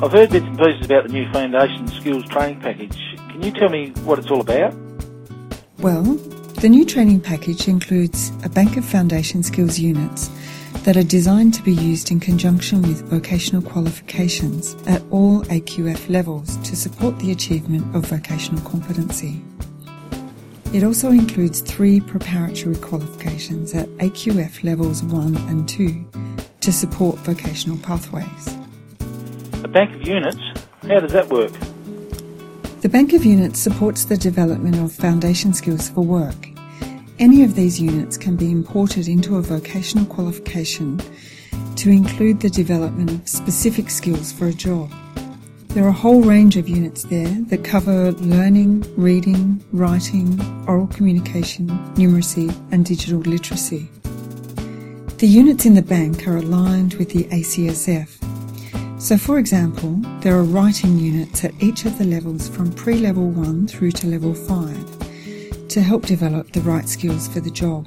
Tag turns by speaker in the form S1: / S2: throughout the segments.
S1: I've heard bits and pieces about the new Foundation Skills Training Package. Can you tell me what it's all about?
S2: Well, the new training package includes a bank of foundation skills units that are designed to be used in conjunction with vocational qualifications at all AQF levels to support the achievement of vocational competency. It also includes 3 preparatory qualifications at AQF levels 1 and 2 to support vocational pathways.
S1: A bank of units? How does that work?
S2: The Bank of Units supports the development of foundation skills for work. Any of these units can be imported into a vocational qualification to include the development of specific skills for a job. There are a whole range of units there that cover learning, reading, writing, oral communication, numeracy and digital literacy. The units in the bank are aligned with the ACSF. So, for example, there are writing units at each of the levels from pre-level 1 through to level 5 to help develop the right skills for the job.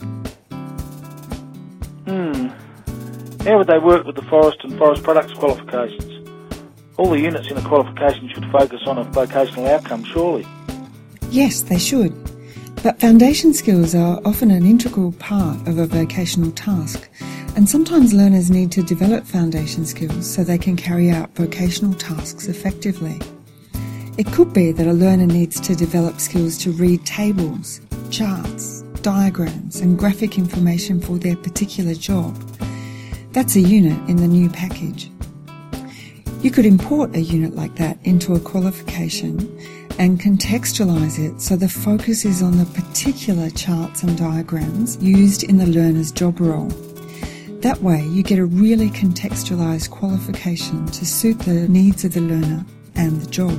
S1: How would they work with the forest and forest products qualifications? All the units in the qualification should focus on a vocational outcome, surely?
S2: Yes, they should. But foundation skills are often an integral part of a vocational task, and sometimes learners need to develop foundation skills so they can carry out vocational tasks effectively. It could be that a learner needs to develop skills to read tables, charts, diagrams and graphic information for their particular job. That's a unit in the new package. You could import a unit like that into a qualification and contextualise it so the focus is on the particular charts and diagrams used in the learner's job role. That way you get a really contextualised qualification to suit the needs of the learner and the job.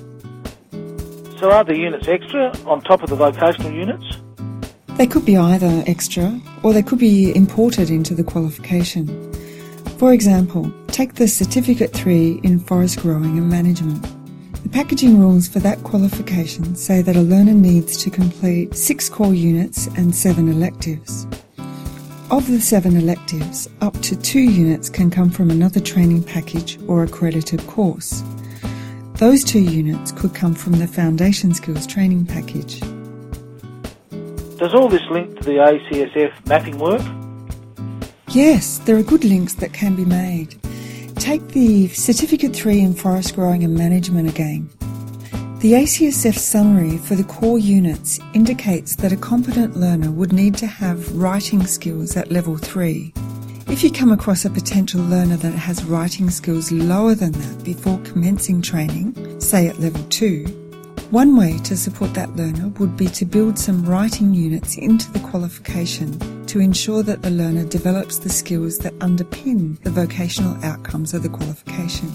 S1: So are the units extra on top of the vocational units?
S2: They could be either extra or they could be imported into the qualification. For example, take the Certificate 3 in Forest Growing and Management. The packaging rules for that qualification say that a learner needs to complete 6 core units and 7 electives. Of the 7 electives, up to 2 units can come from another training package or accredited course. Those 2 units could come from the Foundation Skills Training Package.
S1: Does all this link to the ACSF mapping work?
S2: Yes, there are good links that can be made. Take the Certificate 3 in Forest Growing and Management again. The ACSF summary for the core units indicates that a competent learner would need to have writing skills at level 3. If you come across a potential learner that has writing skills lower than that before commencing training, say at level 2, one way to support that learner would be to build some writing units into the qualification to ensure that the learner develops the skills that underpin the vocational outcomes of the qualification.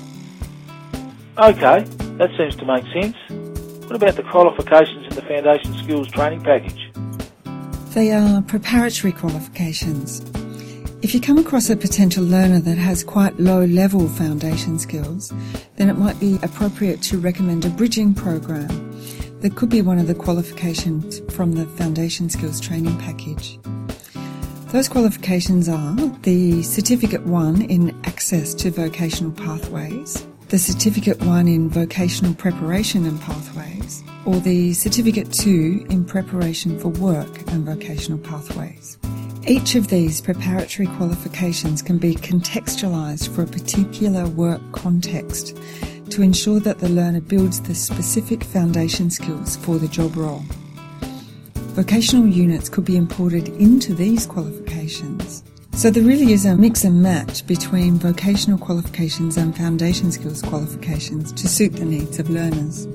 S1: Okay, that seems to make sense. What about the qualifications in the Foundation Skills Training Package?
S2: They are preparatory qualifications. If you come across a potential learner that has quite low-level foundation skills, then it might be appropriate to recommend a bridging program that could be one of the qualifications from the Foundation Skills Training Package. Those qualifications are the Certificate 1 in Access to Vocational Pathways, the Certificate 1 in Vocational Preparation and Pathways, or the Certificate 2 in Preparation for Work and Vocational Pathways. Each of these preparatory qualifications can be contextualised for a particular work context to ensure that the learner builds the specific foundation skills for the job role. Vocational units could be imported into these qualifications. So there really is a mix and match between vocational qualifications and foundation skills qualifications to suit the needs of learners.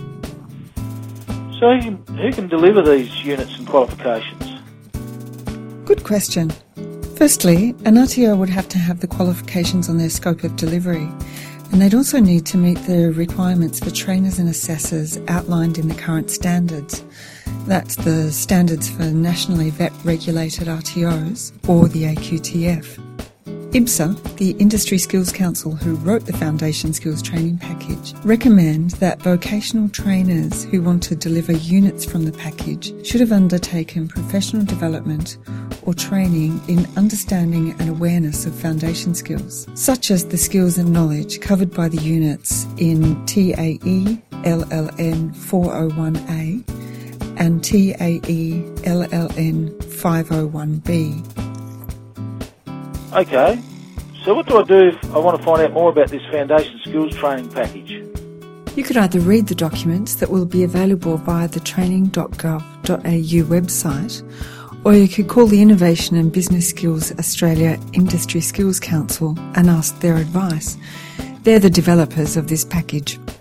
S1: So who can deliver these units and qualifications?
S2: Good question. Firstly, an RTO would have to have the qualifications on their scope of delivery, and they'd also need to meet the requirements for trainers and assessors outlined in the current standards. That's the standards for nationally VET-regulated RTOs, or the AQTF. IBSA, the Industry Skills Council who wrote the Foundation Skills Training Package, recommend that vocational trainers who want to deliver units from the package should have undertaken professional development or training in understanding and awareness of foundation skills, such as the skills and knowledge covered by the units in TAE LLN 401A and TAE LLN 501B.
S1: Okay, so what do I do if I want to find out more about this foundation skills training package?
S2: You could either read the documents that will be available via the training.gov.au website, or you could call the Innovation and Business Skills Australia Industry Skills Council and ask their advice. They're the developers of this package.